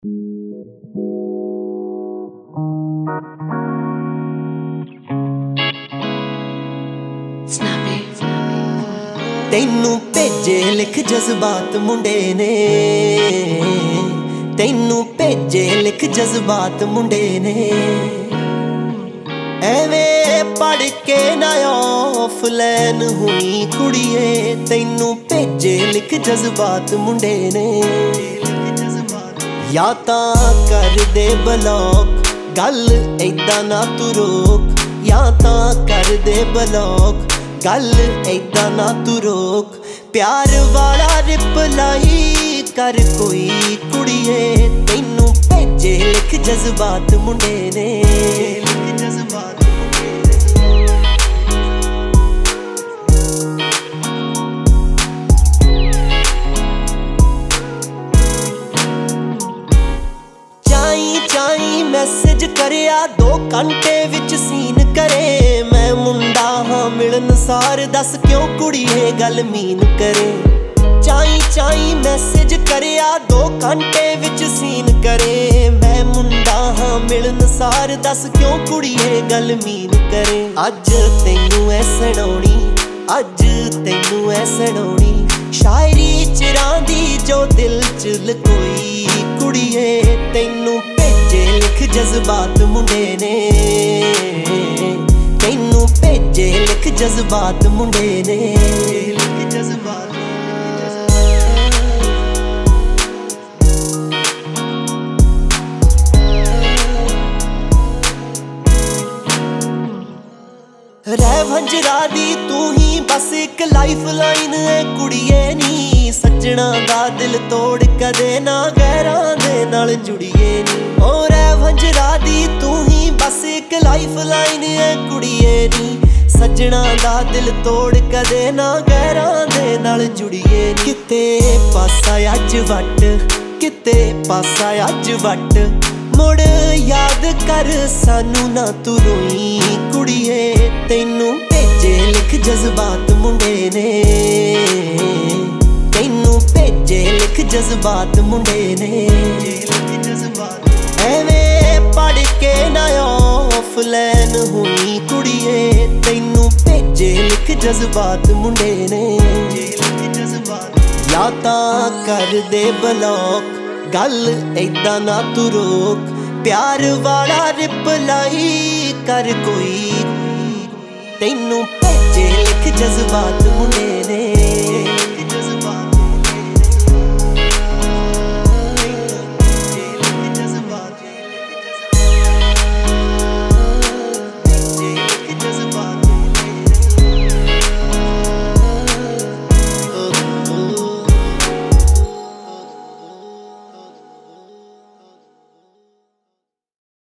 ਤੈਨੂੰ ਭੇਜੇ ਲਿਖ ਜਜ਼ਬਾਤ ਮੁੰਡੇ ਨੇ, ਤੈਨੂੰ ਭੇਜੇ ਲਿਖ ਜਜ਼ਬਾਤ ਮੁੰਡੇ ਨੇ। ਐਵੇਂ ਪੜ ਕੇ ਨਾ ਆਫਲਾਈਨ ਹੋਈ ਕੁੜੀਏ, ਤੈਨੂੰ ਭੇਜੇ ਲਿਖ ਜਜ਼ਬਾਤ ਮੁੰਡੇ ਨੇ। ਜਾਂ ਤਾਂ ਕਰ ਦੇ ਬਲੌਕ, ਗੱਲ ਏਦਾਂ ਨਾ ਤੂੰ ਰੋਕ, ਜਾਂ ਤਾਂ ਕਰ ਦੇ ਬਲੌਕ, ਗੱਲ ਏਦਾਂ ਨਾ ਤੂੰ ਰੋਕ। ਪਿਆਰ ਵਾਲਾ ਰਿਪਲਾਈ ਕਰ ਕੋਈ ਕੁੜੀਏ, ਤੈਨੂੰ ਭੇਜੇ ਲਿਖ ਜਜ਼ਬਾਤ ਮੁੰਡੇ ਨੇ। ਚਾਈ ਮੈਸੇਜ ਕਰਿਆ 2 ਘੰਟੇ ਵਿੱਚ ਸੀਨ ਕਰੇ। ਮੈਂ ਮੁੰਡਾ ਹਾਂ ਮਿਲਣ ਸਾਰ, ਦੱਸ ਕਿਉਂ ਕੁੜੀਏ ਗੱਲ ਮੀਨ ਕਰੇ। ਚਾਈ ਮੈਸੇਜ ਕਰਿਆ 2 ਘੰਟੇ ਵਿੱਚ ਸੀਨ ਕਰੇ। ਮੈਂ ਮੁੰਡਾ ਹਾਂ ਮਿਲਣ ਸਾਰ, ਦੱਸ ਕਿਉਂ ਕੁੜੀਏ ਗੱਲ ਮੀਨ ਕਰੇ। ਅੱਜ ਤੈਨੂੰ ਐ ਸੁਣਾਉਣੀ, ਅੱਜ ਤੈਨੂੰ ਐ ਸੁਣਾਉਣੀ ਸ਼ਾਇਰੀ ਚਿਰਾਂ ਦੀ ਜੋ ਦਿਲ ਚ ਲਕੋਈ ਕੁੜੀਏ, ਤੈਨੂੰ ਭੇਜੇ ਲਿਖ ਜਜ਼ਬਾਤ ਮੁੰਡੇ ਨੇ। ਤੈਨੂੰ ਭੇਜੇ ਲਿਖ ਜਜ਼ਬਾਤ ਮੁੰਡੇ ਨੇ। ਰਹਿ ਵੰਜਰਾ ਦੀ ਤੂੰ ਹੀ ਬਸ ਇੱਕ ਲਾਈਫ ਲਾਈਨ ਐ ਕੁੜੀਏ ਨੀ। ਸੱਜਣਾ ਦਾ ਦਿਲ ਤੋੜ ਕਦੇ ਨਾ ਗੈਰਾਂ ਦੇ ਨਾਲ ਜੁੜੀਏ ਨੀ। ਓ ਰਹਿ ਵੰਜਰਾ ਦੀ ਤੂੰ ਹੀ ਬਸ ਇੱਕ ਲਾਈਫ ਲਾਈਨ ਐ ਕੁੜੀਏ ਨੀ। ਸੱਜਣਾ ਦਾ ਦਿਲ ਤੋੜ ਕਦੇ ਨਾ ਗੈਰਾਂ ਦੇ ਨਾਲ ਜੁੜੀਏ ਨੀ। ਕਿਤੇ ਪਾਸਾ ਅੱਜ ਵੱਟ, ਕਿਤੇ ਪਾਸਾ ਅੱਜ ਵੱਟ, ਮੁੜ ਯਾਦ ਕਰ ਸਾਨੂੰ ਨਾ ਤੂੰ ਰੋਈ ਕੁੜੀਏ, ਤੈਨੂੰ ਭੇਜੇ ਲਿਖ ਜਜ਼ਬਾਤ ਮੁੰਡੇ ਨੇ। ਤੈਨੂੰ ਭੇਜੇ ਲਿਖ ਜਜ਼ਬਾਤ ਮੁੰਡੇ ਨੇ। ਐਵੇਂ ਪੜ ਕੇ ਨਾ ਆਫਲਾਈਨ ਹੋਈ ਕੁੜੀਏ, ਤੈਨੂੰ ਭੇਜੇ ਲਿਖ ਜਜ਼ਬਾਤ ਮੁੰਡੇ ਨੇ। ਜਾਂ ਤਾਂ ਕਰ ਦੇ ਬਲੌਕ, ਗੱਲ ਏਦਾਂ ਨਾ ਤੂੰ ਰੋਕ। ਪਿਆਰ ਵਾਲਾ ਰਿਪਲਾਈ ਕਰ ਕੋਈ, ਤੈਨੂੰ ਭੇਜੇ ਲਿਖ ਜਜ਼ਬਾਤ ਮੁੰਡੇ ਨੇ।